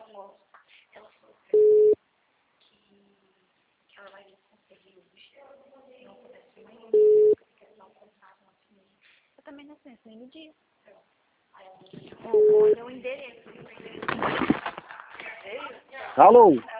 ela falou pra mim que ela vai conseguir hoje. Não pudesse amanhã, porque ela não contava assim. Eu também não sei, nem me diz. Olha o endereço. Alô?